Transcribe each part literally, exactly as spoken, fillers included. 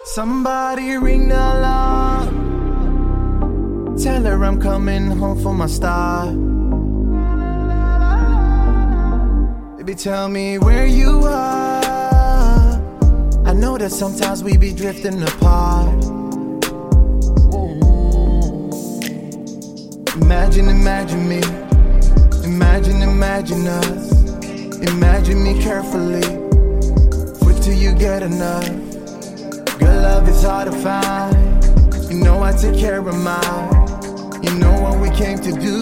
Somebody ring the alarm. Tell her I'm coming home for my star. Baby, tell me where you are. I know that sometimes we be drifting apart. Imagine, imagine me. Imagine, imagine us. Imagine me carefully. Wait till you get enough. Good love is hard to find. You know I take care of mine. You know what we came to do.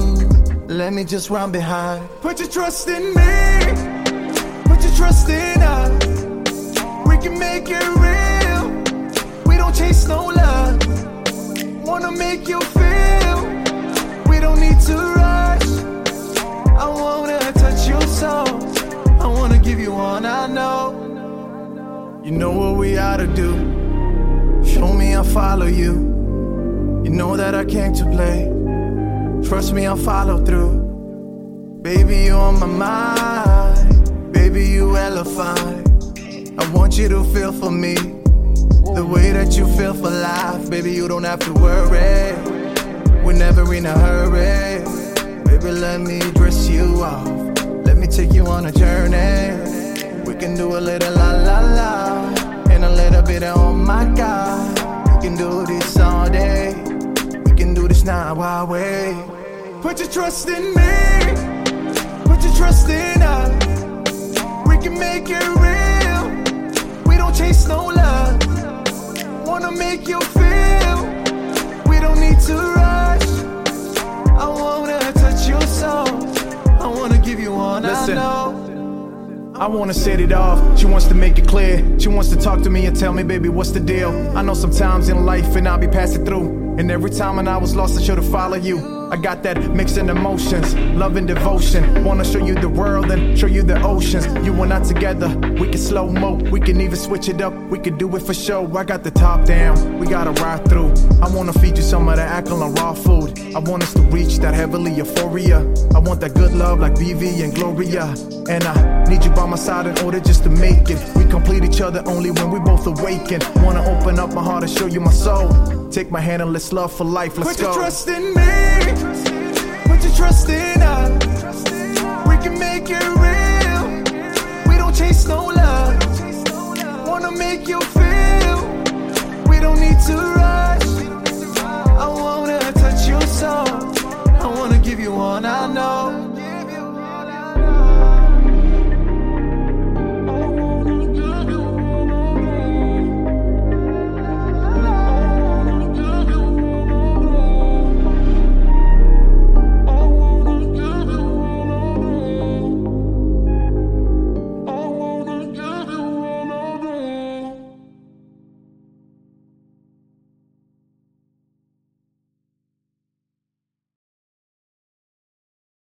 Let me just run behind. Put your trust in me. Put your trust in us. We can make it real. We don't chase no love. Wanna make you feel. We don't need to rush. I wanna touch your soul. I wanna give you all I know. You know what we ought to do. Show me I'll follow you. You know that I came to play. Trust me, I'll follow through. Baby, you on my mind. Baby, you hella fine. I want you to feel for me the way that you feel for life. Baby, you don't have to worry. We're never in a hurry. Baby, let me dress you off. Let me take you on a journey. We can do a little la la la and a little bit of oh my God. We can do this all day. We can do this now while we put your trust in me. Put your trust in us. We can make it real. We don't chase no love. Wanna make you feel. We don't need to rush. I wanna touch your soul. I wanna give you all Listen. I know. I wanna set it off, she wants to make it clear. She wants to talk to me and tell me, baby, what's the deal? I know sometimes in life and I'll be passing through. And every time when I was lost, I should've followed you. I got that mixing emotions, love and devotion. Wanna show you the world and show you the oceans. You and I together, we can slow-mo. We can even switch it up, we can do it for show. I got the top down, we gotta ride through. I wanna feed you some of that alkaline raw food. I want us to reach that heavenly euphoria. I want that good love like B V and Gloria. And I need you by my side in order just to make it. We complete each other only when we both awaken. Wanna open up my heart and show you my soul. Take my hand and let's love for life, let's Put go. your trust in me. Put your trust in us. We can make it real. We don't chase no love. Wanna make you feel. We don't need to